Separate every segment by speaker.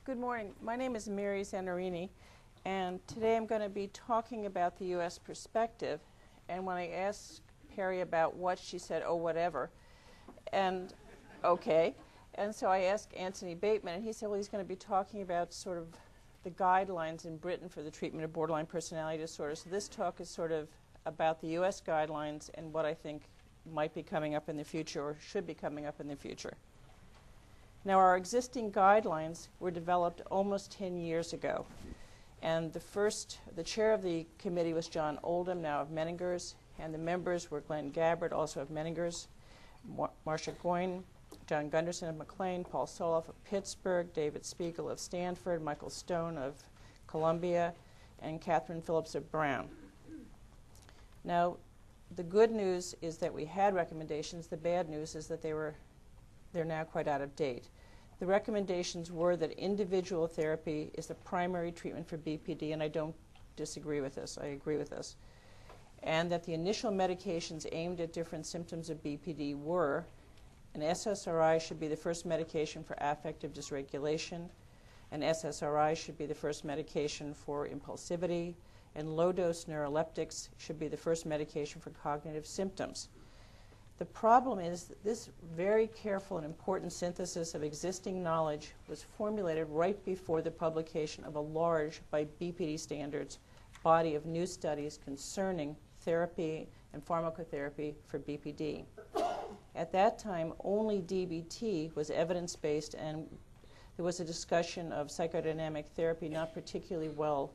Speaker 1: Good morning. My name is Mary Zanarini, and today I'm going to be talking about the U.S. perspective. And when I asked Perry about what, she said, oh, whatever. And okay. And so I asked Anthony Bateman, and he said, well, he's going to be talking about sort of the guidelines in Britain for the treatment of borderline personality disorder. So this talk is sort of about the U.S. guidelines and what I think might be coming up in the future or should be coming up in the future. Now, our existing guidelines were developed almost 10 years ago. And the chair of the committee was John Oldham, now of Menningers, and the members were Glenn Gabbard, also of Menningers, Marcia Goyne, John Gunderson of McLean, Paul Soloff of Pittsburgh, David Spiegel of Stanford, Michael Stone of Columbia, and Catherine Phillips of Brown. Now, the good news is that we had recommendations. The bad news is that they're now quite out of date. The recommendations were that individual therapy is the primary treatment for BPD, and I don't disagree with this. I agree with this. And that the initial medications aimed at different symptoms of BPD were an SSRI should be the first medication for affective dysregulation, an SSRI should be the first medication for impulsivity, and low-dose neuroleptics should be the first medication for cognitive symptoms. The problem is that this very careful and important synthesis of existing knowledge was formulated right before the publication of a large, by BPD standards, body of new studies concerning therapy and pharmacotherapy for BPD. At that time, only DBT was evidence-based, and there was a discussion of psychodynamic therapy not particularly well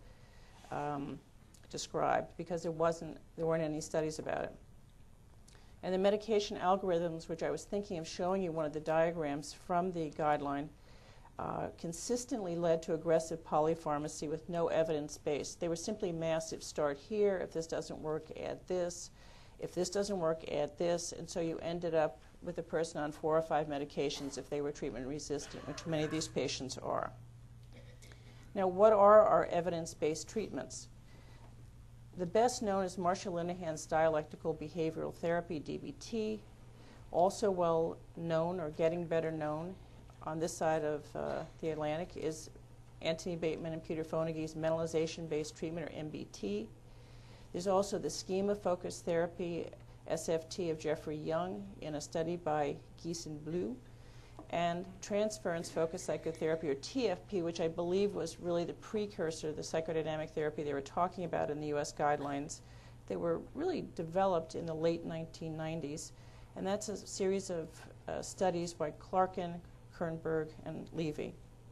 Speaker 1: described because there weren't any studies about it. And the medication algorithms, which I was thinking of showing you one of the diagrams from the guideline, consistently led to aggressive polypharmacy with no evidence base. They were simply massive. Start here. If this doesn't work, add this. If this doesn't work, add this. And so you ended up with a person on 4 or 5 medications if they were treatment resistant, which many of these patients are. Now, what are our evidence-based treatments? The best known is Marsha Linehan's dialectical behavioral therapy, DBT. Also well known, or getting better known, on this side of the Atlantic is Anthony Bateman and Peter Fonagy's mentalization-based treatment, or MBT. There's also the schema-focused therapy, SFT, of Jeffrey Young in a study by Geese and Blue, and transference-focused psychotherapy, or TFP, which I believe was really the precursor to the psychodynamic therapy they were talking about in the U.S. guidelines. They were really developed in the late 1990s, and that's a series of studies by Clarkin, Kernberg, and Levy.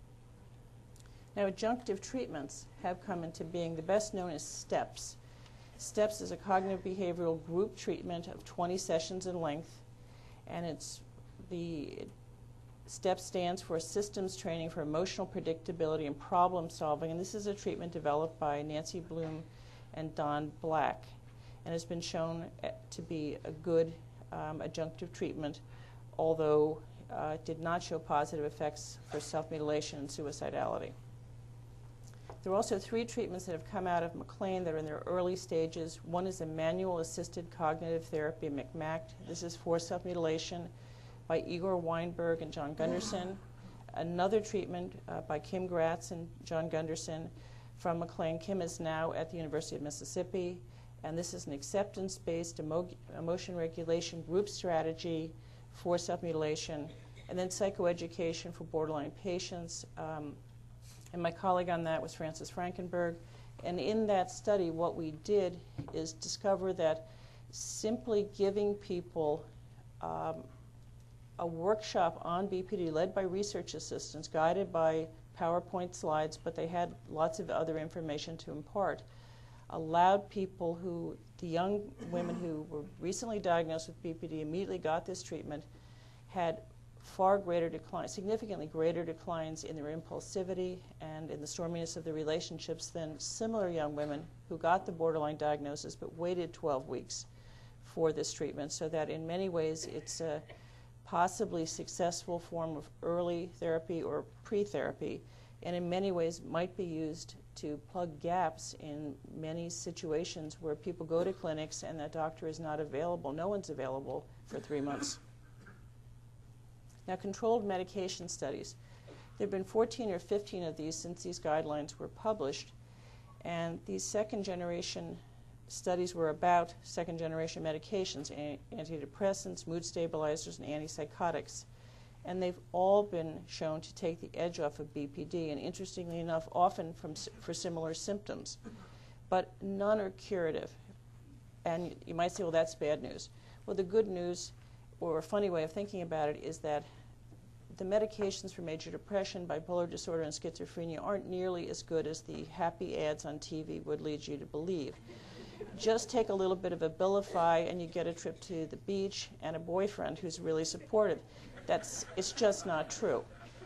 Speaker 1: Now, adjunctive treatments have come into being. The best known is STEPS. STEPS is a cognitive behavioral group treatment of 20 sessions in length, and STEP stands for Systems Training for Emotional Predictability and Problem Solving, and this is a treatment developed by Nancy Bloom and Don Black, and has been shown to be a good adjunctive treatment, although it did not show positive effects for self-mutilation and suicidality. There are also 3 treatments that have come out of McLean that are in their early stages. One is a manual-assisted cognitive therapy, MCMACT. This is for self-mutilation, by Igor Weinberg and John Gunderson. Another treatment by Kim Gratz and John Gunderson from McLean. Kim is now at the University of Mississippi, and this is an acceptance-based emotion regulation group strategy for self-mutilation, and then psychoeducation for borderline patients. And my colleague on that was Francis Frankenberg. And in that study, what we did is discover that simply giving people a workshop on BPD led by research assistants, guided by PowerPoint slides, but they had lots of other information to impart, allowed people the young women who were recently diagnosed with BPD, immediately got this treatment, had far greater declines, significantly greater declines in their impulsivity and in the storminess of the relationships than similar young women who got the borderline diagnosis but waited 12 weeks for this treatment, so that in many ways it's a possibly successful form of early therapy or pre-therapy, and in many ways might be used to plug gaps in many situations where people go to clinics and that doctor is not available. No one's available for 3 months. Now, controlled medication studies. There have been 14 or 15 of these since these guidelines were published, and these second-generation studies were about second-generation medications, antidepressants, mood stabilizers, and antipsychotics. And they've all been shown to take the edge off of BPD, and interestingly enough, often for similar symptoms. But none are curative. And you might say, well, that's bad news. Well, the good news, or a funny way of thinking about it, is that the medications for major depression, bipolar disorder, and schizophrenia aren't nearly as good as the happy ads on TV would lead you to believe. Just take a little bit of Abilify and you get a trip to the beach and a boyfriend who's really supportive. It's just not true.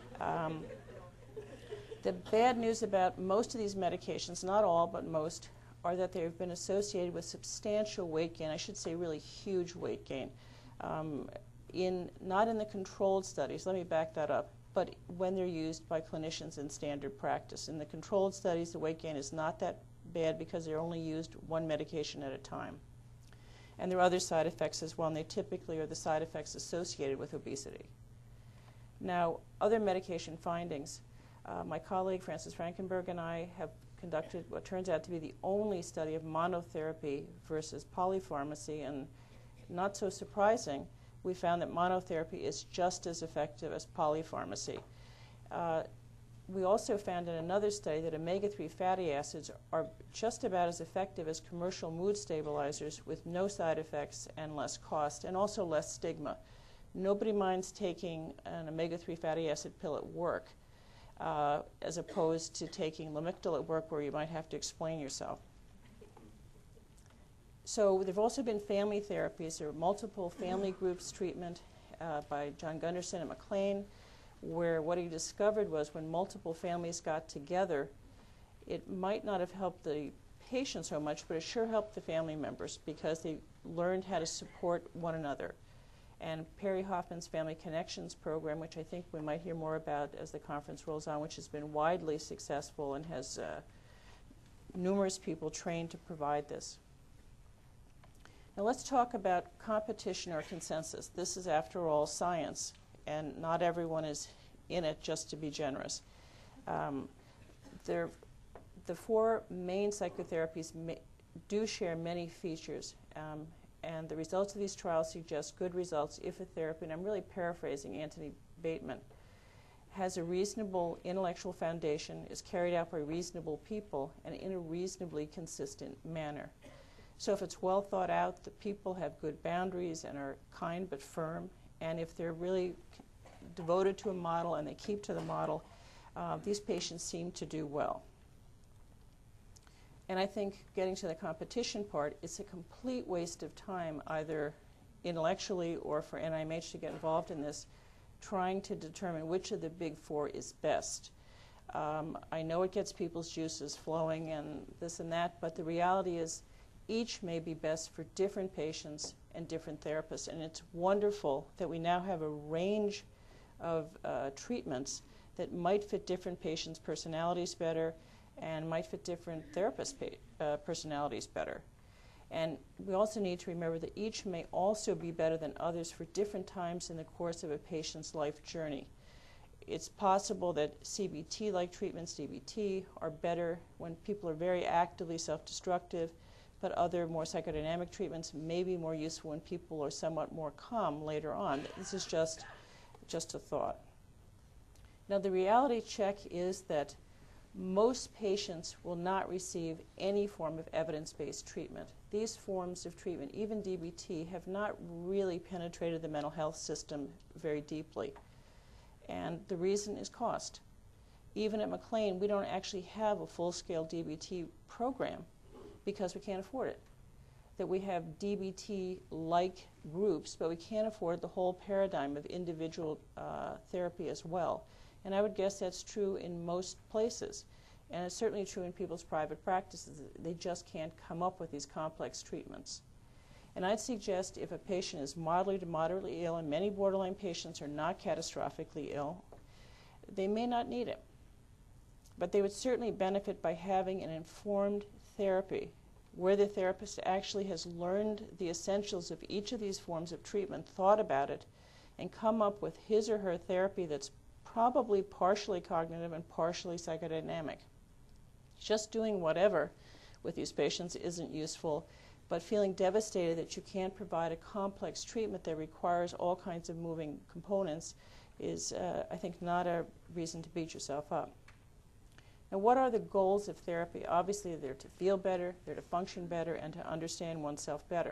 Speaker 1: The bad news about most of these medications, not all, but most, are that they've been associated with substantial weight gain, I should say really huge weight gain. Not in the controlled studies, let me back that up, but when they're used by clinicians in standard practice. In the controlled studies, the weight gain is not that bad because they're only used one medication at a time. And there are other side effects as well, and they typically are the side effects associated with obesity. Now, other medication findings. My colleague Francis Frankenberg and I have conducted what turns out to be the only study of monotherapy versus polypharmacy, and not so surprising, we found that monotherapy is just as effective as polypharmacy. We also found in another study that omega-3 fatty acids are just about as effective as commercial mood stabilizers with no side effects and less cost, and also less stigma. Nobody minds taking an omega-3 fatty acid pill at work as opposed to taking Lamictal at work where you might have to explain yourself. So there have also been family therapies. There are multiple family groups treatment by John Gunderson and McLean, where what he discovered was when multiple families got together, it might not have helped the patient so much, but it sure helped the family members because they learned how to support one another. And Perry Hoffman's Family Connections program, which I think we might hear more about as the conference rolls on, which has been widely successful and has numerous people trained to provide this. Now let's talk about competition or consensus. This is, after all, science, and not everyone is in it just to be generous. The four main psychotherapies do share many features, and the results of these trials suggest good results if a therapy, and I'm really paraphrasing Anthony Bateman, has a reasonable intellectual foundation, is carried out by reasonable people, and in a reasonably consistent manner. So if it's well thought out, the people have good boundaries and are kind but firm, and if they're really devoted to a model and they keep to the model, these patients seem to do well. And I think getting to the competition part, it's a complete waste of time, either intellectually or for NIMH to get involved in this, trying to determine which of the big four is best. I know it gets people's juices flowing and this and that, but the reality is each may be best for different patients and different therapists. And it's wonderful that we now have a range of treatments that might fit different patients' personalities better and might fit different therapists' personalities better. And we also need to remember that each may also be better than others for different times in the course of a patient's life journey. It's possible that CBT-like treatments, DBT, are better when people are very actively self-destructive, but other more psychodynamic treatments may be more useful when people are somewhat more calm later on. This is just a thought. Now, the reality check is that most patients will not receive any form of evidence-based treatment. These forms of treatment, even DBT, have not really penetrated the mental health system very deeply. And the reason is cost. Even at McLean, we don't actually have a full-scale DBT program because we can't afford it. That we have DBT-like groups, but we can't afford the whole paradigm of individual therapy as well. And I would guess that's true in most places. And it's certainly true in people's private practices. They just can't come up with these complex treatments. And I'd suggest if a patient is mildly to moderately ill, and many borderline patients are not catastrophically ill, they may not need it. But they would certainly benefit by having an informed therapy where the therapist actually has learned the essentials of each of these forms of treatment, thought about it, and come up with his or her therapy that's probably partially cognitive and partially psychodynamic. Just doing whatever with these patients isn't useful, but feeling devastated that you can't provide a complex treatment that requires all kinds of moving components is, I think, not a reason to beat yourself up. Now, what are the goals of therapy? Obviously, they're to feel better, they're to function better, and to understand oneself better.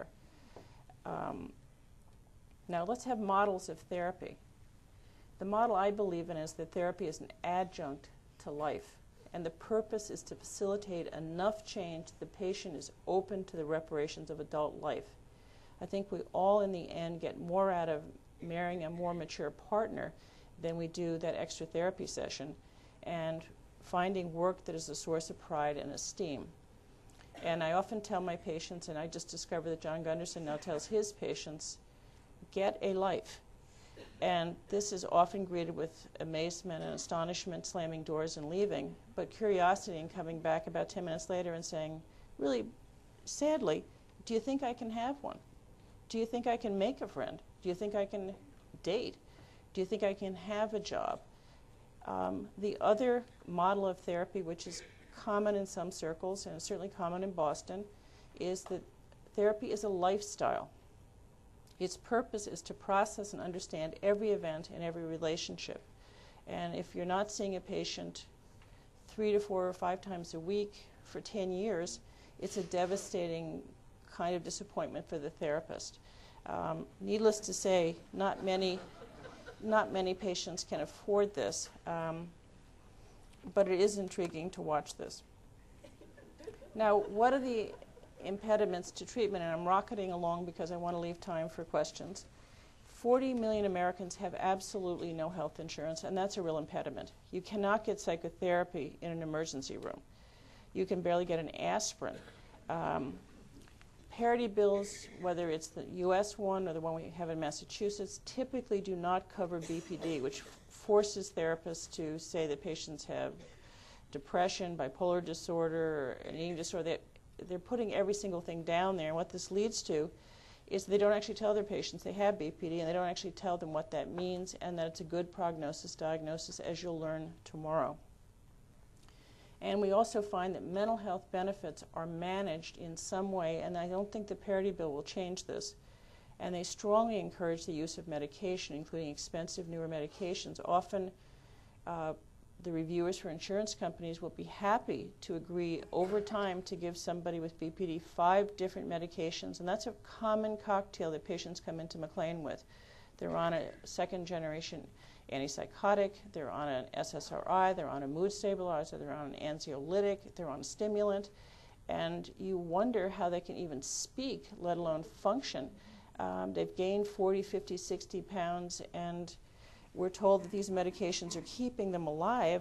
Speaker 1: Now, let's have models of therapy. The model I believe in is that therapy is an adjunct to life, and the purpose is to facilitate enough change that the patient is open to the reparations of adult life. I think we all, in the end, get more out of marrying a more mature partner than we do that extra therapy session, and finding work that is a source of pride and esteem. And I often tell my patients, and I just discovered that John Gunderson now tells his patients, get a life. And this is often greeted with amazement and astonishment, slamming doors and leaving, but curiosity and coming back about 10 minutes later and saying, really, sadly, do you think I can have one? Do you think I can make a friend? Do you think I can date? Do you think I can have a job? The other model of therapy, which is common in some circles and certainly common in Boston, is that therapy is a lifestyle. Its purpose is to process and understand every event and every relationship. And if you're not seeing a patient 3 to 4 or 5 times a week for 10 years, it's a devastating kind of disappointment for the therapist. Needless to say, not many patients can afford this, but it is intriguing to watch this. Now, what are the impediments to treatment? And I'm rocketing along because I want to leave time for questions. 40 million Americans have absolutely no health insurance, and that's a real impediment. You cannot get psychotherapy in an emergency room. You can barely get an aspirin. Parity bills, whether it's the US one or the one we have in Massachusetts, typically do not cover BPD, which forces therapists to say that patients have depression, bipolar disorder, or an eating disorder. They're putting every single thing down there, and what this leads to is they don't actually tell their patients they have BPD, and they don't actually tell them what that means and that it's a good prognosis diagnosis, as you'll learn tomorrow. And we also find that mental health benefits are managed in some way, and I don't think the parity bill will change this. And they strongly encourage the use of medication, including expensive newer medications. Often the reviewers for insurance companies will be happy to agree over time to give somebody with BPD 5 different medications, and that's a common cocktail that patients come into McLean with. They're on a second-generation antipsychotic, they're on an SSRI, they're on a mood stabilizer, they're on an anxiolytic, they're on a stimulant, and you wonder how they can even speak, let alone function. They've gained 40, 50, 60 pounds, and we're told that these medications are keeping them alive,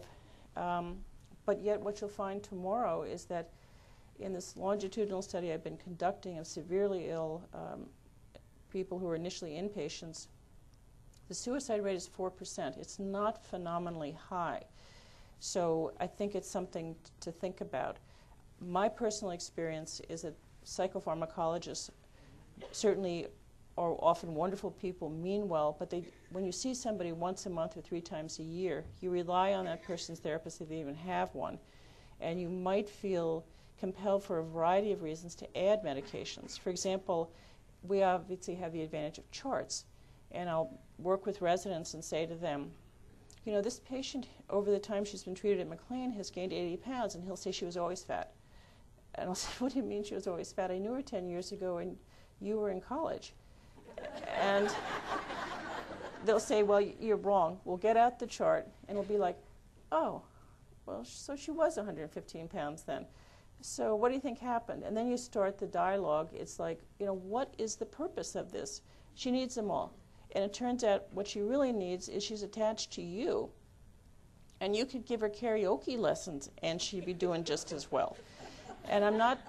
Speaker 1: but yet what you'll find tomorrow is that in this longitudinal study I've been conducting of severely ill people who are initially inpatients, the suicide rate is 4%. It's not phenomenally high. So I think it's something to think about. My personal experience is that psychopharmacologists certainly are often wonderful people, mean well, but when you see somebody once a month or 3 times a year, you rely on that person's therapist if they even have one, and you might feel compelled for a variety of reasons to add medications. For example, we obviously have the advantage of charts, and I'll work with residents and say to them, you know, this patient over the time she's been treated at McLean has gained 80 pounds, and he'll say she was always fat. And I'll say, what do you mean she was always fat? I knew her 10 years ago and you were in college. And they'll say, well, you're wrong. We'll get out the chart, and we'll be like, oh, well, so she was 115 pounds then. So what do you think happened? And then you start the dialogue. It's like, you know, what is the purpose of this? She needs them all. And it turns out what she really needs is she's attached to you. And you could give her karaoke lessons, and she'd be doing just as well. And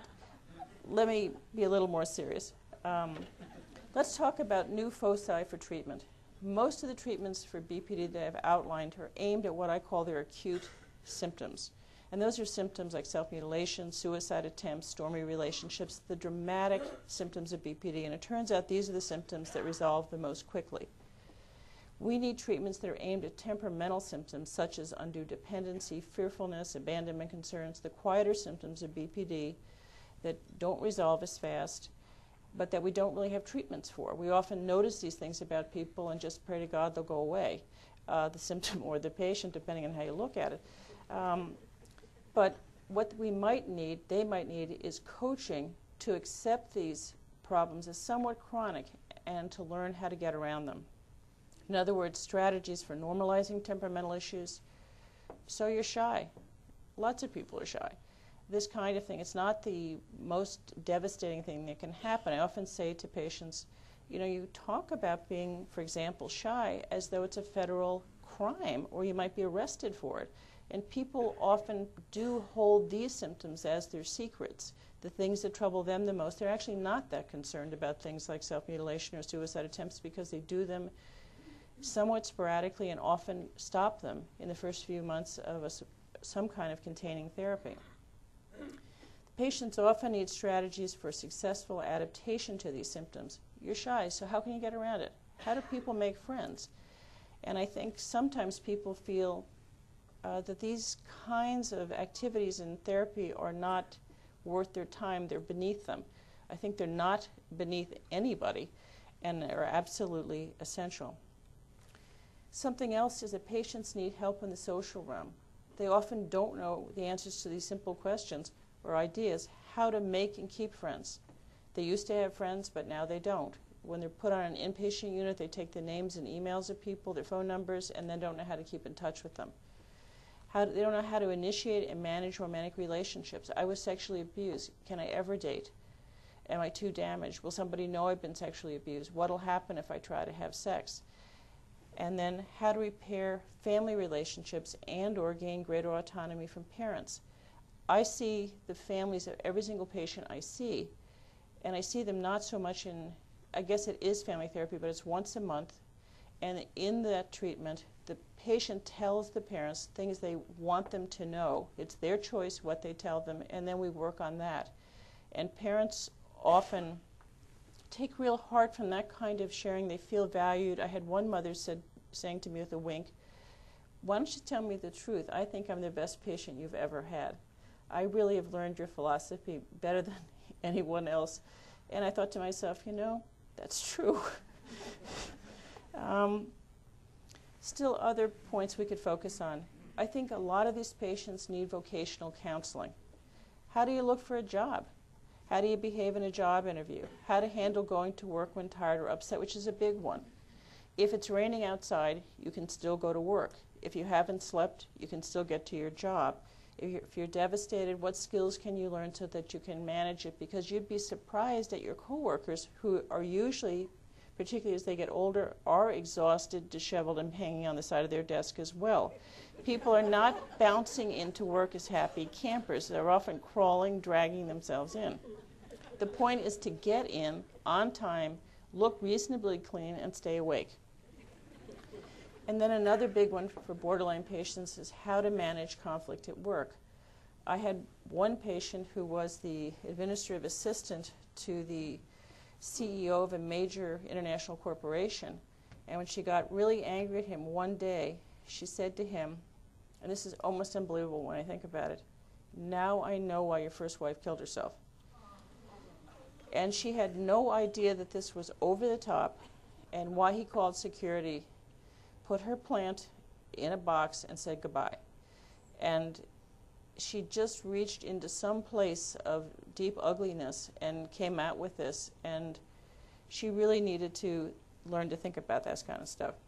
Speaker 1: let me be a little more serious. Let's talk about new foci for treatment. Most of the treatments for BPD that I've outlined are aimed at what I call their acute symptoms. And those are symptoms like self-mutilation, suicide attempts, stormy relationships, the dramatic symptoms of BPD. And it turns out these are the symptoms that resolve the most quickly. We need treatments that are aimed at temperamental symptoms such as undue dependency, fearfulness, abandonment concerns, the quieter symptoms of BPD that don't resolve as fast, but that we don't really have treatments for. We often notice these things about people and just pray to God they'll go away, the symptom or the patient, depending on how you look at it. But what we might need, they might need, is coaching to accept these problems as somewhat chronic and to learn how to get around them. In other words, strategies for normalizing temperamental issues. So you're shy. Lots of people are shy. This kind of thing, it's not the most devastating thing that can happen. I often say to patients, you know, you talk about being, for example, shy as though it's a federal crime or you might be arrested for it. And people often do hold these symptoms as their secrets, the things that trouble them the most. They're actually not that concerned about things like self-mutilation or suicide attempts because they do them somewhat sporadically and often stop them in the first few months of some kind of containing therapy. Patients often need strategies for successful adaptation to these symptoms. You're shy, so how can you get around it? How do people make friends? And I think sometimes people feel that these kinds of activities in therapy are not worth their time, they're beneath them. I think they're not beneath anybody and are absolutely essential. Something else is that patients need help in the social realm. They often don't know the answers to these simple questions or ideas, how to make and keep friends. They used to have friends, but now they don't. When they're put on an inpatient unit, they take the names and emails of people, their phone numbers, and then don't know how to keep in touch with them. They don't know how to initiate and manage romantic relationships. I was sexually abused. Can I ever date? Am I too damaged? Will somebody know I've been sexually abused? What will happen if I try to have sex? And then how to repair family relationships and or gain greater autonomy from parents. I see the families of every single patient I see, and I see them not so much in, I guess it is family therapy, but it's once a month. And in that treatment, the patient tells the parents things they want them to know. It's their choice what they tell them, and then we work on that. And parents often take real heart from that kind of sharing. They feel valued. I had one mother saying to me with a wink, "Why don't you tell me the truth? I think I'm the best patient you've ever had. I really have learned your philosophy better than anyone else." And I thought to myself, you know, that's true. Still other points we could focus on. I think a lot of these patients need vocational counseling. How do you look for a job? How do you behave in a job interview? How to handle going to work when tired or upset, which is a big one. If it's raining outside, you can still go to work. If you haven't slept, you can still get to your job. If you're devastated, what skills can you learn so that you can manage it? Because you'd be surprised at your coworkers who are usually, particularly as they get older, are exhausted, disheveled, and hanging on the side of their desk as well. People are not bouncing into work as happy campers. They're often crawling, dragging themselves in. The point is to get in on time, look reasonably clean, and stay awake. And then another big one for borderline patients is how to manage conflict at work. I had one patient who was the administrative assistant to the CEO of a major international corporation, and when she got really angry at him one day, she said to him, and this is almost unbelievable when I think about it, "Now I know why your first wife killed herself." And she had no idea that this was over the top and why he called security, put her plant in a box, and said goodbye. And she just reached into some place of deep ugliness and came out with this, and she really needed to learn to think about that kind of stuff.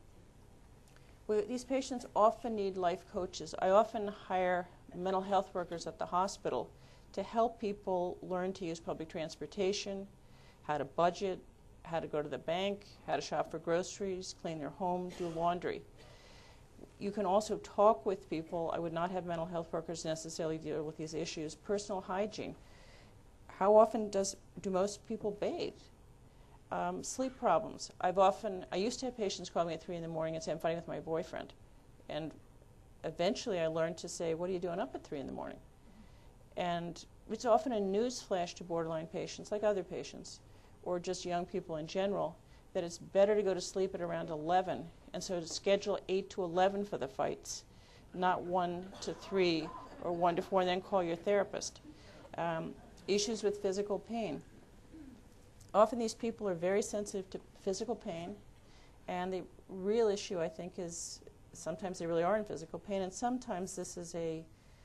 Speaker 1: These patients often need life coaches. I often hire mental health workers at the hospital to help people learn to use public transportation, how to budget, how to go to the bank, how to shop for groceries, clean their home, do laundry. You can also talk with people. I would not have mental health workers necessarily deal with these issues. Personal hygiene. How often do most people bathe? Sleep problems. I used to have patients call me at 3 in the morning and say, "I'm fighting with my boyfriend." And eventually I learned to say, "What are you doing up at 3 in the morning?" And it's often a news flash to borderline patients, like other patients, or just young people in general, that it's better to go to sleep at around 11 And so to schedule 8 to 11 for the fights, not 1 to 3 or 1 to 4, and then call your therapist. Issues with physical pain. Often these people are very sensitive to physical pain, and the real issue, I think, is sometimes they really are in physical pain, and sometimes this is a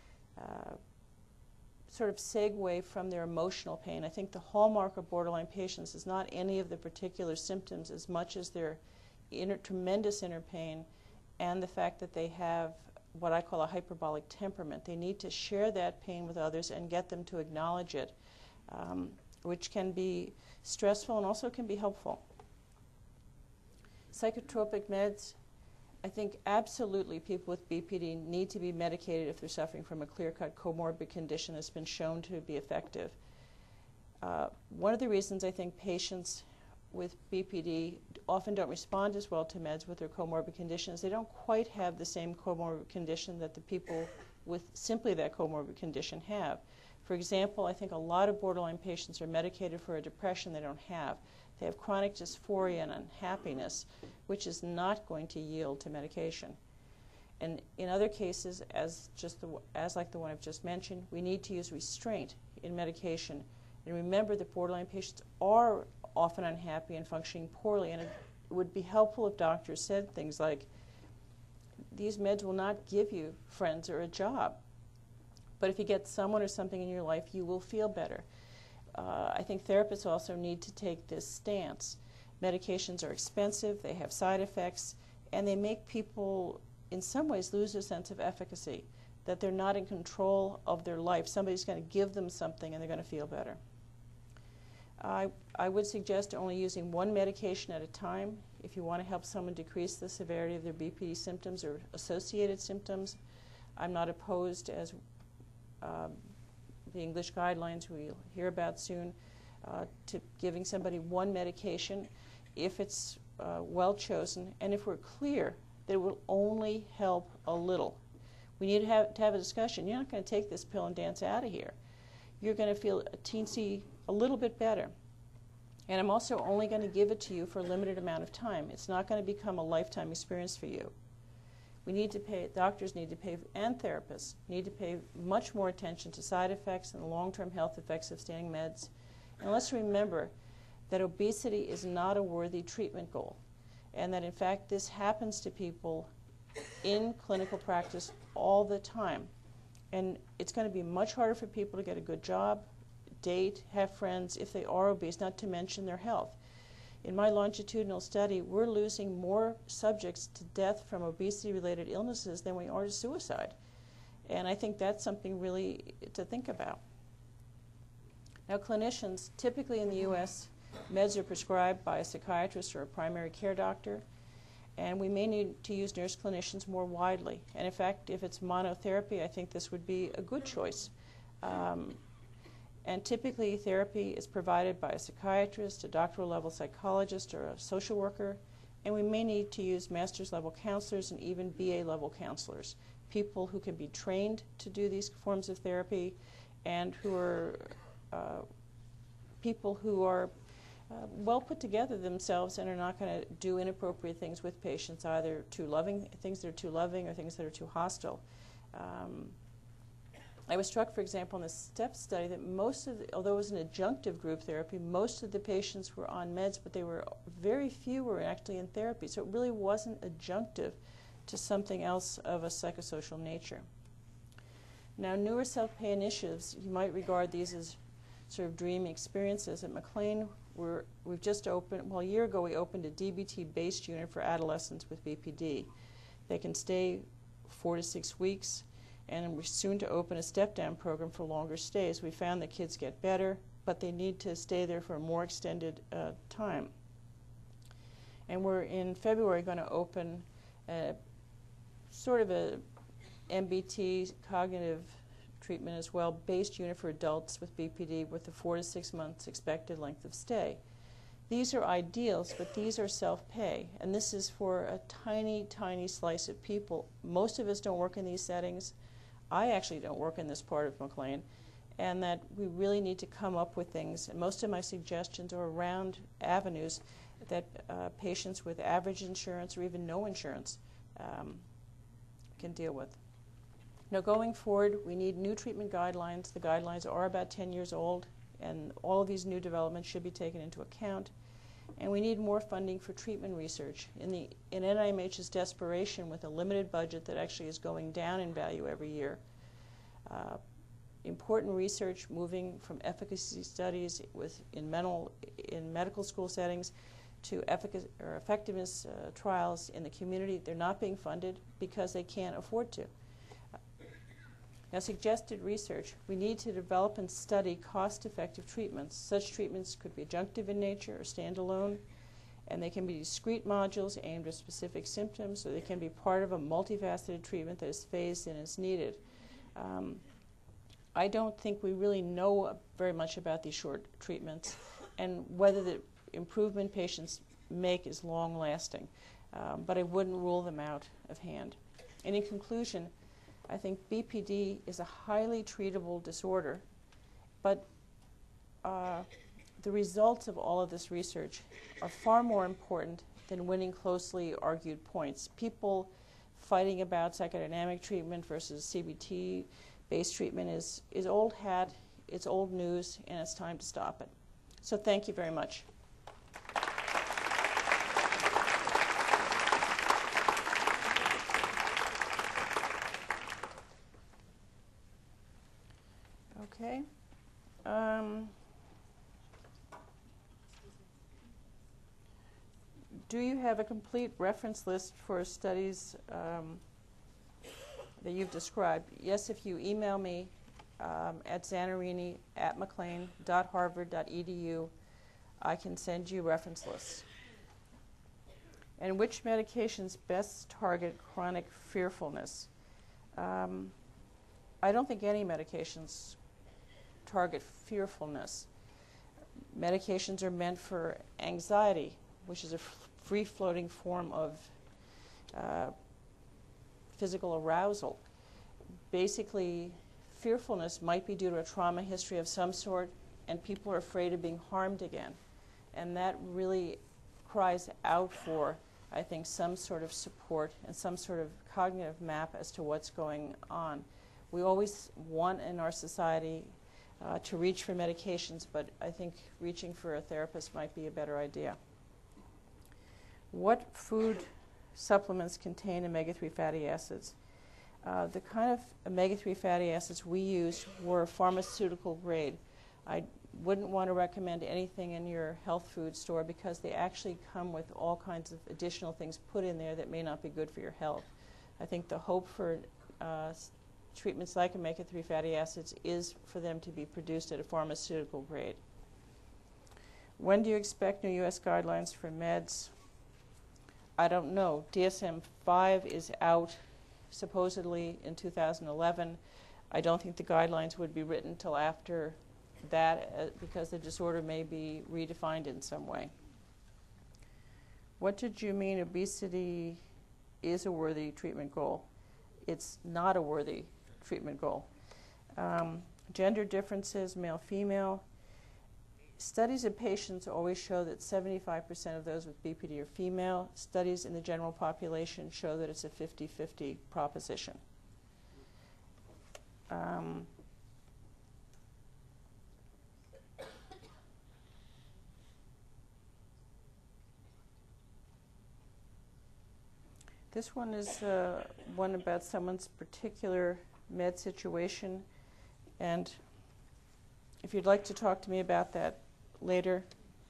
Speaker 1: sort of segue from their emotional pain. I think the hallmark of borderline patients is not any of the particular symptoms as much as their tremendous inner pain and the fact that they have what I call a hyperbolic temperament. They need to share that pain with others and get them to acknowledge it, which can be stressful and also can be helpful. Psychotropic meds, I think absolutely people with BPD need to be medicated if they're suffering from a clear-cut comorbid condition that's been shown to be effective. One of the reasons I think patients with BPD often don't respond as well to meds with their comorbid condition is they don't quite have the same comorbid condition that the people with simply that comorbid condition have. For example, I think a lot of borderline patients are medicated for a depression they don't have. They have chronic dysphoria and unhappiness, which is not going to yield to medication. And in other cases, as like the one I've just mentioned, we need to use restraint in medication. And remember that borderline patients are often unhappy and functioning poorly, and it would be helpful if doctors said things like, these meds will not give you friends or a job, but if you get someone or something in your life, you will feel better. I think therapists also need to take this stance. Medications are expensive, they have side effects, and they make people in some ways lose their sense of efficacy, that they're not in control of their life. Somebody's going to give them something and they're going to feel better. I would suggest only using one medication at a time if you want to help someone decrease the severity of their BPD symptoms or associated symptoms. I'm not opposed, as the English guidelines we'll hear about soon, to giving somebody one medication if it's well chosen and if we're clear that it will only help a little. We need to have a discussion. You're not going to take this pill and dance out of here. You're going to feel a little bit better. And I'm also only going to give it to you for a limited amount of time. It's not going to become a lifetime experience for you. We need to pay, doctors need to pay, and therapists need to pay much more attention to side effects and the long-term health effects of standing meds. And let's remember that obesity is not a worthy treatment goal, and that in fact this happens to people in clinical practice all the time. And it's going to be much harder for people to get a good job, date, have friends if they are obese, not to mention their health. In my longitudinal study, we're losing more subjects to death from obesity-related illnesses than we are to suicide. And I think that's something really to think about. Now, clinicians, typically in the U.S., meds are prescribed by a psychiatrist or a primary care doctor, and we may need to use nurse clinicians more widely. And in fact, if it's monotherapy, I think this would be a good choice. And typically, therapy is provided by a psychiatrist, a doctoral level psychologist, or a social worker, and we may need to use master's level counselors and even BA level counselors, people who can be trained to do these forms of therapy and who are people who are well put together themselves and are not going to do inappropriate things with patients, either things that are too loving or things that are too hostile. I was struck, for example, in the STEP study that although it was an adjunctive group therapy, most of the patients were on meds, but very few were actually in therapy. So it really wasn't adjunctive to something else of a psychosocial nature. Now, newer self-pay initiatives, you might regard these as sort of dream experiences. At McLean, we've just opened, well, a year ago we opened a DBT-based unit for adolescents with BPD. They can stay 4 to 6 weeks. And we're soon to open a step-down program for longer stays. We found that kids get better, but they need to stay there for a more extended time. And we're in February going to open sort of a MBT cognitive treatment as well, based unit for adults with BPD with a 4 to 6 months expected length of stay. These are ideals, but these are self-pay, and this is for a tiny, tiny slice of people. Most of us don't work in these settings. I actually don't work in this part of McLean, and that we really need to come up with things. And most of my suggestions are around avenues that patients with average insurance or even no insurance can deal with. Now, going forward, we need new treatment guidelines. The guidelines are about 10 years old, and all of these new developments should be taken into account. And we need more funding for treatment research. In NIMH's desperation with a limited budget that actually is going down in value every year, important research moving from efficacy studies in medical school settings to effectiveness trials in the community, they're not being funded because they can't afford to. Now, suggested research, we need to develop and study cost-effective treatments. Such treatments could be adjunctive in nature or standalone, and they can be discrete modules aimed at specific symptoms, or they can be part of a multifaceted treatment that is phased in as needed. I don't think we really know very much about these short treatments and whether the improvement patients make is long-lasting, but I wouldn't rule them out of hand. And in conclusion, I think BPD is a highly treatable disorder, but the results of all of this research are far more important than winning closely argued points. People fighting about psychodynamic treatment versus CBT-based treatment is old hat, it's old news, and it's time to stop it. So thank you very much. Okay. Do you have a complete reference list for studies that you've described? Yes, if you email me at zannarini@mclean.harvard.edu, I can send you reference lists. And which medications best target chronic fearfulness? I don't think any medications target fearfulness. Medications are meant for anxiety, which is a free-floating form of physical arousal. Basically, fearfulness might be due to a trauma history of some sort, and people are afraid of being harmed again. And that really cries out for, I think, some sort of support and some sort of cognitive map as to what's going on. We always want in our society to reach for medications, but I think reaching for a therapist might be a better idea. What food supplements contain omega-3 fatty acids? The kind of omega-3 fatty acids we used were pharmaceutical grade. I wouldn't want to recommend anything in your health food store because they actually come with all kinds of additional things put in there that may not be good for your health. I think the hope for treatments like omega-3 fatty acids is for them to be produced at a pharmaceutical grade. When do you expect new U.S. guidelines for meds? I don't know. DSM-5 is out supposedly in 2011. I don't think the guidelines would be written until after that because the disorder may be redefined in some way. What did you mean obesity is a worthy treatment goal? It's not a worthy treatment goal. Gender differences, male-female. Studies in patients always show that 75% of those with BPD are female. Studies in the general population show that it's a 50-50 proposition. This one is one about someone's particular med situation, and if you'd like to talk to me about that later.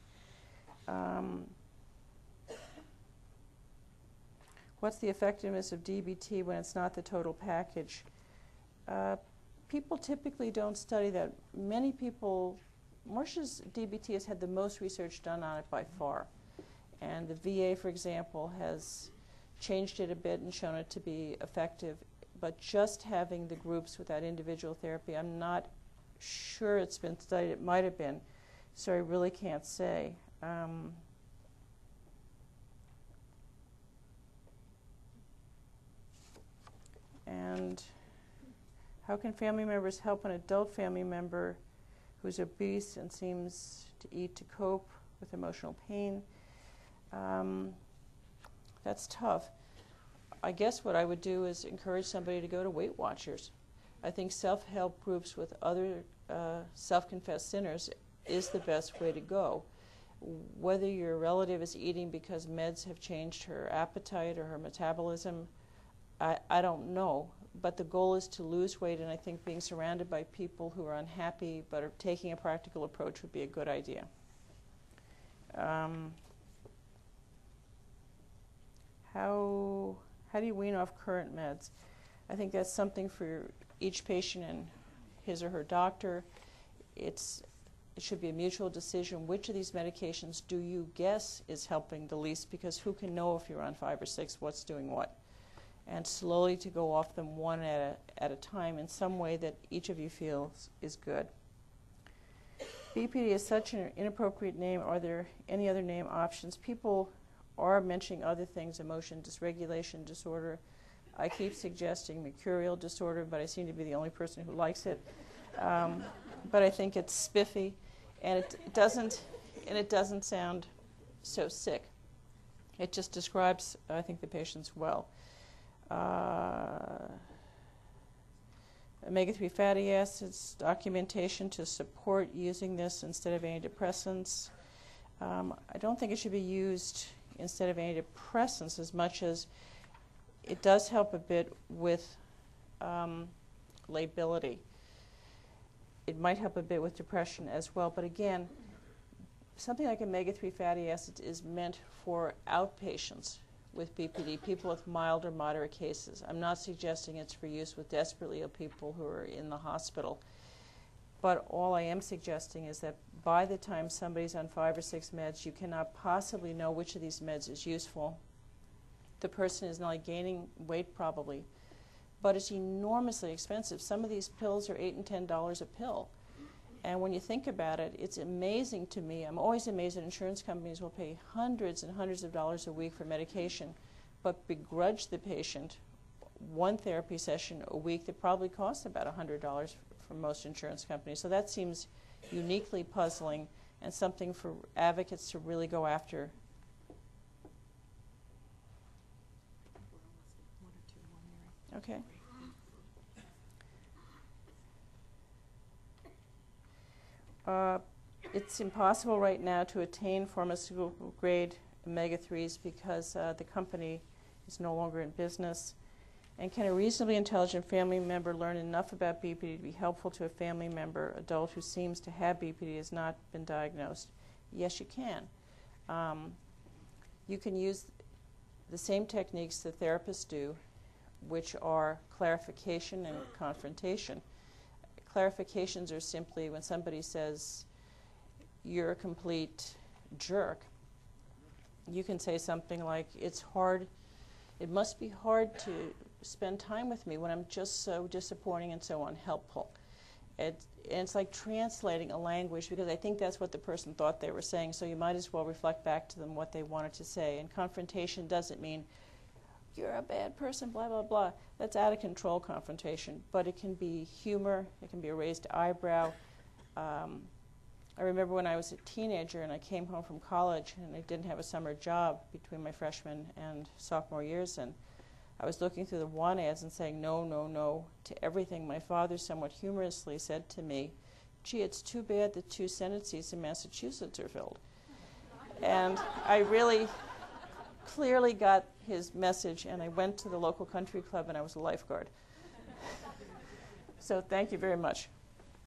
Speaker 1: What's the effectiveness of DBT when it's not the total package? People typically don't study that. Many people, Marcia's DBT has had the most research done on it by far. And the VA, for example, has changed it a bit and shown it to be effective. But just having the groups without individual therapy, I'm not sure it's been studied. It might have been, so I really can't say. And how can family members help an adult family member who's obese and seems to eat to cope with emotional pain? That's tough. I guess what I would do is encourage somebody to go to Weight Watchers. I think self-help groups with other self-confessed sinners is the best way to go. Whether your relative is eating because meds have changed her appetite or her metabolism, I don't know. But the goal is to lose weight, and I think being surrounded by people who are unhappy but are taking a practical approach would be a good idea. How do you wean off current meds? I think that's something for each patient and his or her doctor. It should be a mutual decision. Which of these medications do you guess is helping the least? Because who can know if you're on 5 or 6 what's doing what? And slowly to go off them one at a time in some way that each of you feels is good. BPD is such an inappropriate name. Are there any other name options? People are mentioning other things, emotion dysregulation disorder. I keep suggesting mercurial disorder, but I seem to be the only person who likes it. But I think it's spiffy, and it doesn't sound so sick. It just describes, I think, the patients well. Omega-3 fatty acids, documentation to support using this instead of antidepressants. I don't think it should be used instead of antidepressants as much as it does help a bit with lability. It might help a bit with depression as well, but again, something like omega-3 fatty acids is meant for outpatients with BPD, people with mild or moderate cases. I'm not suggesting it's for use with desperately ill people who are in the hospital. But all I am suggesting is that by the time somebody's on 5 or 6 meds, you cannot possibly know which of these meds is useful. The person is not only gaining weight probably, but it's enormously expensive. Some of these pills are $8 and $10 a pill. And when you think about it, it's amazing to me. I'm always amazed that insurance companies will pay hundreds and hundreds of dollars a week for medication, but begrudge the patient one therapy session a week that probably costs about $100 for most insurance companies. So that seems uniquely puzzling and something for advocates to really go after. Okay. It's impossible right now to attain pharmaceutical grade omega-3s because the company is no longer in business. And can a reasonably intelligent family member learn enough about BPD to be helpful to a family member, adult who seems to have BPD has not been diagnosed? Yes, you can. You can use the same techniques the therapists do, which are clarification and confrontation. Clarifications are simply when somebody says, you're a complete jerk, you can say something like, it must be hard to spend time with me when I'm just so disappointing and so unhelpful. And it's like translating a language, because I think that's what the person thought they were saying, so you might as well reflect back to them what they wanted to say. And confrontation doesn't mean, you're a bad person, blah, blah, blah. That's out of control confrontation. But it can be humor, it can be a raised eyebrow. I remember when I was a teenager and I came home from college and I didn't have a summer job between my freshman and sophomore years, and I was looking through the want ads and saying no, no, no to everything. My father somewhat humorously said to me, gee, it's too bad the 2 Senate seats in Massachusetts are filled. And I really clearly got his message, and I went to the local country club and I was a lifeguard. So thank you very much.